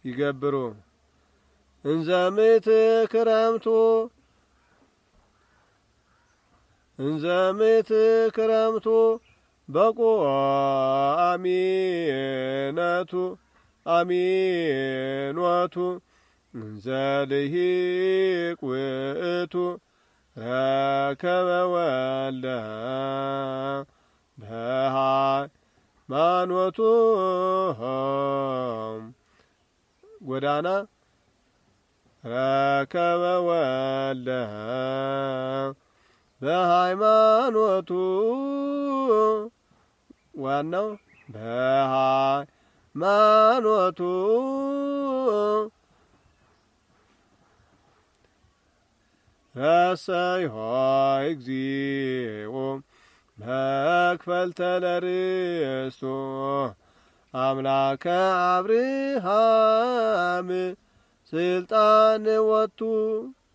ይገብሩ እንዘምት ክረምቱ በቋሚነቱ አሚኖቱ እንዘልሂቅ ውእቱ ረከበ ወልደ በሃይማኖቱ ጎዳና ረከበ ወልደ በሃይማኖቱ ዋናው በሃይማኖቱ ረሰይሖ እግዚኦ መክፈልተ ለርስቱ አምላከ አብርሃም ስልጣን ወቱ